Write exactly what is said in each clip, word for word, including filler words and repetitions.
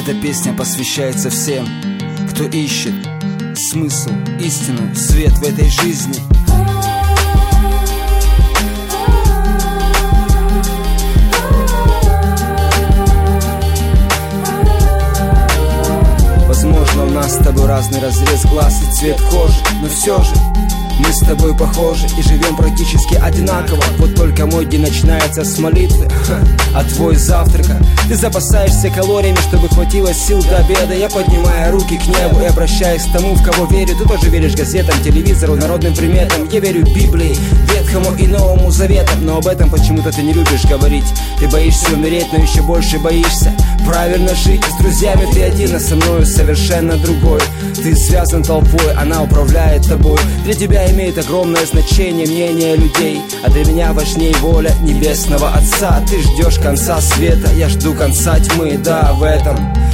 Эта песня посвящается всем, кто ищет смысл, истину, свет в этой жизни. Возможно, у нас с тобой разный разрез глаз и цвет кожи, но все же мы с тобой похожи и живем практически одинаково. Вот только мой день начинается с молитвы, а твой завтрака. Ты запасаешься калориями, чтобы хватило сил до обеда. Я поднимаю руки к небу и обращаюсь к тому, в кого верю. Ты тоже веришь газетам, телевизору, народным приметам. Я верю Библии, Ветхому и Новому Заветам. Но об этом почему-то ты не любишь говорить. Ты боишься умереть, но еще больше боишься правильно жить. С друзьями ты один, а со мною совершенно другой. Ты связан толпой, она управляет тобой. Для тебя имеет огромное значение мнение людей, а для меня важнее воля небесного Отца. Ты ждешь конца света, я жду конца тьмы. Да, в этом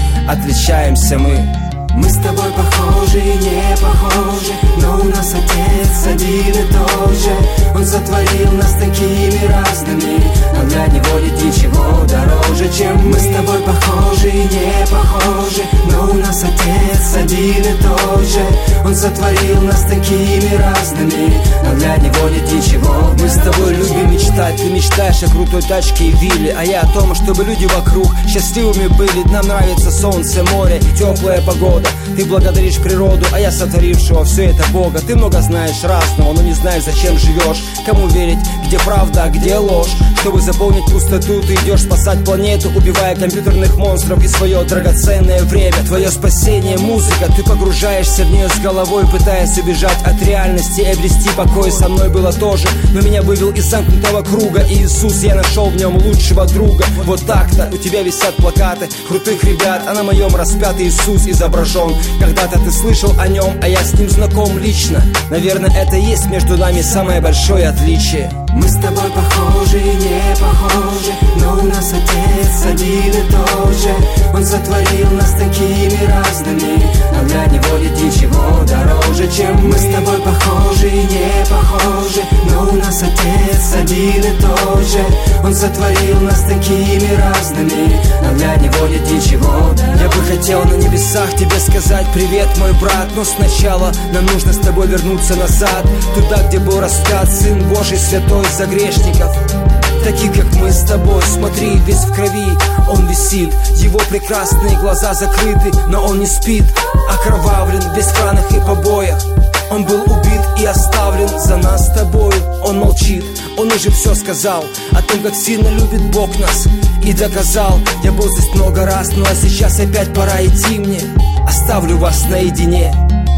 отличаемся мы. Мы с тобой похожи и не похожи, но у нас Отец один и тот же. Он сотворил нас такими разными, но для него нет ничего дороже, чем мы. Мы с тобой похожи и не похожи, но у нас Отец один и тот же. Он сотворил нас такими разными, но для него нет ничего дороже. Мы с тобой любим мечтать, ты мечтаешь о крутой тачке и вилле, а я о том, чтобы люди вокруг счастливыми были. Нам нравится солнце, море и теплая погода. Ты благодаришь природу, а я сотворившего все это Бога. Ты много знаешь разного, но не знаешь, зачем живешь. Кому верить, где правда, а где ложь. Чтобы заполнить пустоту, ты идешь спасать планету, убивая компьютерных монстров и свое драгоценное время. Твое спасение — музыка, ты погружаешься в нее с головой, пытаясь убежать от реальности и обрести покой. Со мной было тоже, но меня вывел из замкнутого круга и Иисус, я нашел в нем лучшего друга. Вот так-то у тебя висят плакаты крутых ребят, а на моем распятый Иисус изображен. Когда-то ты слышал о нем, а я с ним знаком лично. Наверное, это и есть между нами самое большое отличие. Мы с тобой похожи и не похожи, но у нас Отец один и тот же. Он сотворил нас такими разными, но для него нет ничего дороже, чем мы. Мы с тобой похожи и не похожи, но у нас Отец один и тот же. Он сотворил нас такими разными, но для него нет ничего дороже. Я бы хотел на небесах тебе сказать привет, мой брат, но сначала нам нужно с тобой вернуться назад, туда, где был распят Сын Божий святой за грешников, таких как мы с тобой. Смотри, весь в крови он висит, его прекрасные глаза закрыты, но он не спит, окровавлен в бесхранах и побоях. Он был убит и оставлен за нас с тобой. Он молчит, он уже все сказал о том, как сильно любит Бог нас, и доказал. Я был здесь много раз, ну а сейчас опять пора идти мне. Оставлю вас наедине.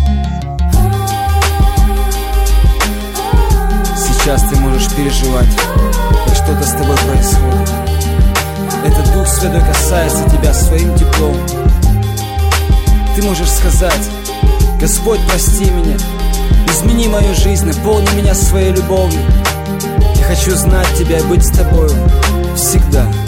Сейчас ты можешь переживать, как что-то с тобой происходит. Этот Дух Святой касается тебя своим теплом. Ты можешь сказать: Господь, прости меня, измени мою жизнь, наполни меня своей любовью. Я хочу знать Тебя и быть с Тобою всегда.